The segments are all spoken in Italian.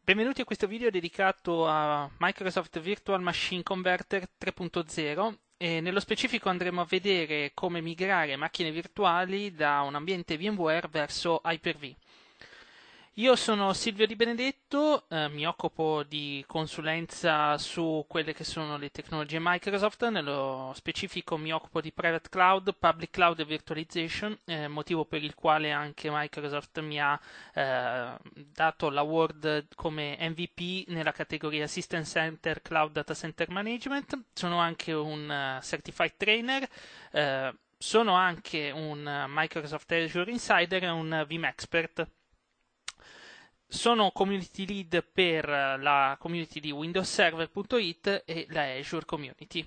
Benvenuti a questo video dedicato a Microsoft Virtual Machine Converter 3.0 e nello specifico andremo a vedere come migrare macchine virtuali da un ambiente VMware verso Hyper-V. Io sono Silvio Di Benedetto, mi occupo di consulenza su quelle che sono le tecnologie Microsoft, nello specifico mi occupo di private cloud, public cloud e virtualization, motivo per il quale anche Microsoft mi ha dato l'award come MVP nella categoria System Center Cloud Data Center Management. Sono anche un Certified Trainer, sono anche un Microsoft Azure Insider e un Vim Expert. Sono community lead per la community di windowsserver.it e la Azure Community.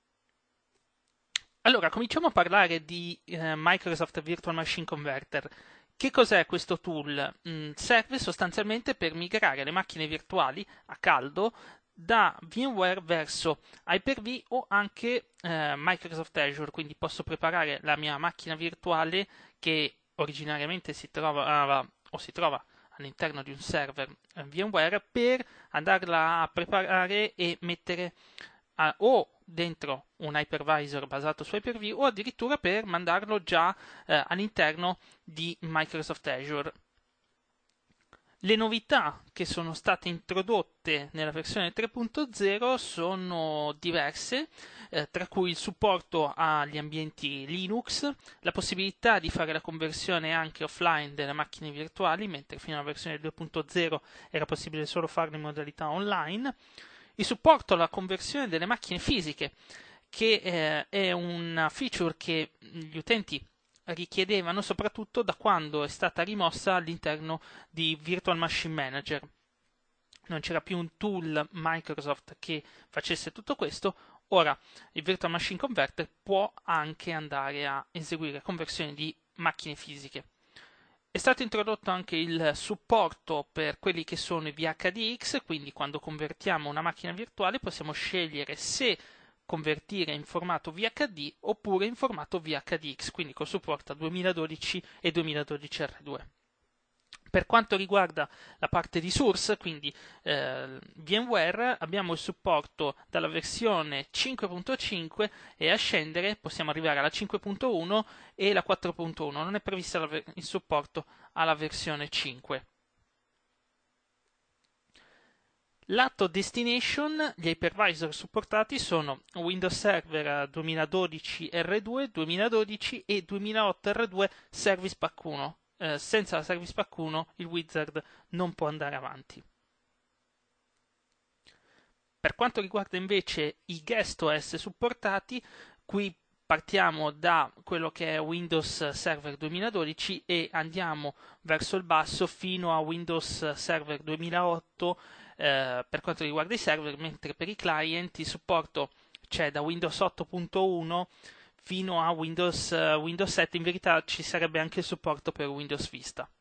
Allora, cominciamo a parlare di Microsoft Virtual Machine Converter. Che cos'è questo tool? Serve sostanzialmente per migrare le macchine virtuali a caldo da VMware verso Hyper-V o anche Microsoft Azure, quindi posso preparare la mia macchina virtuale che originariamente si trova all'interno di un server VMware per andarla a preparare e mettere o dentro un hypervisor basato su Hyper-V o addirittura per mandarlo già all'interno di Microsoft Azure. Le novità che sono state introdotte nella versione 3.0 sono diverse, tra cui il supporto agli ambienti Linux, la possibilità di fare la conversione anche offline delle macchine virtuali, mentre fino alla versione 2.0 era possibile solo farlo in modalità online, il supporto alla conversione delle macchine fisiche, che è una feature che gli utenti richiedevano soprattutto da quando è stata rimossa all'interno di Virtual Machine Manager. Non c'era più un tool Microsoft che facesse tutto questo, ora il Virtual Machine Converter può anche andare a eseguire conversioni di macchine fisiche. È stato introdotto anche il supporto per quelli che sono i VHDX, quindi quando convertiamo una macchina virtuale possiamo scegliere se convertire in formato VHD oppure in formato VHDX, quindi con supporto a 2012 e 2012 R2. Per quanto riguarda la parte di source, quindi VMware, abbiamo il supporto dalla versione 5.5 e a scendere possiamo arrivare alla 5.1 e la 4.1. Non è previsto il supporto alla versione 5. Lato destination, gli hypervisor supportati sono Windows Server 2012 R2, 2012 e 2008 R2 Service Pack 1. Senza la Service Pack 1 il wizard non può andare avanti. Per quanto riguarda invece i guest OS supportati, qui partiamo da quello che è Windows Server 2012 e andiamo verso il basso fino a Windows Server 2008 per quanto riguarda i server, mentre per i client il supporto c'è da Windows 8.1 fino a Windows 7. In verità ci sarebbe anche il supporto per Windows Vista.